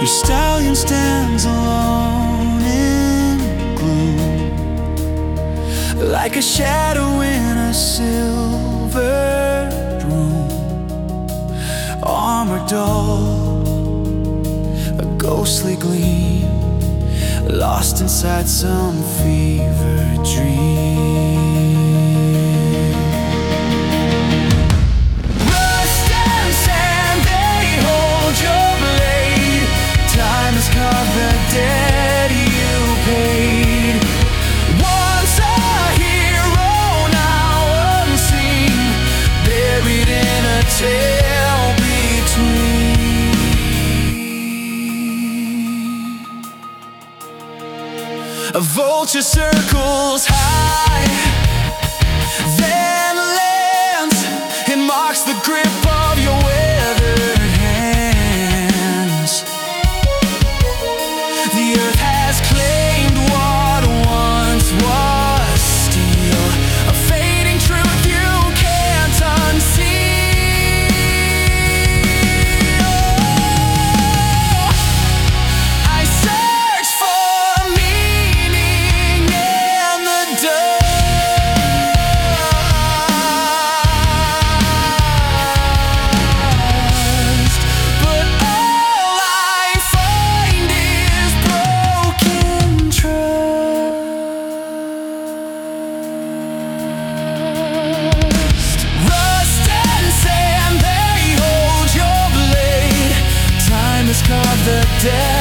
Your stallion stands alone in gloom, like a shadow in a silvered room. Armor dull, a ghostly gleam, lost inside some fevered dream. Rust and sand, they hold your blade. Time has carved the debt you paid. Once a hero, now unseen, buried in a tale between. A vulture circles high, then lands and marks the grip of your weathered hands. The earth has claimed what once was steel, a fading truth you can't unsee. Oh, I search for meaning in the dust, but all I find is broken trust. Rust and sand, they hold your blade. Time has carved the dead